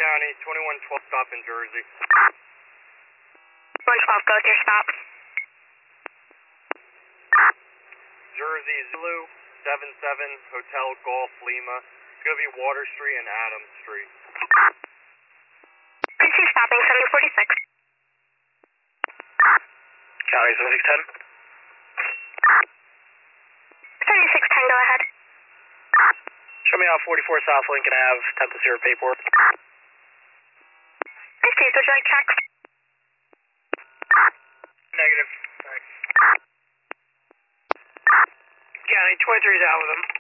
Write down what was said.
County, 2112 stop in Jersey. 112, go with your stop. Jersey, Zulu, 77, Hotel Golf, Lima. It's going to be Water Street and Adams Street. PC stopping 7046. County, 7610. 7610, go ahead. Show me out 44 South Lincoln Ave, 10th to 0 paperwork. I see, would you like checks? Negative. Thanks. County, 23's out with him.